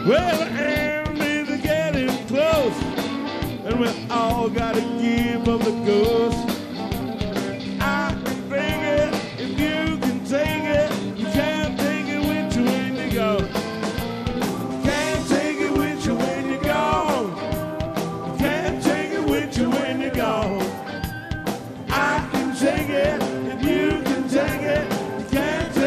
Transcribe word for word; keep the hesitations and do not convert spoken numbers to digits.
Well, the end is getting close, and we all gotta give up the ghost.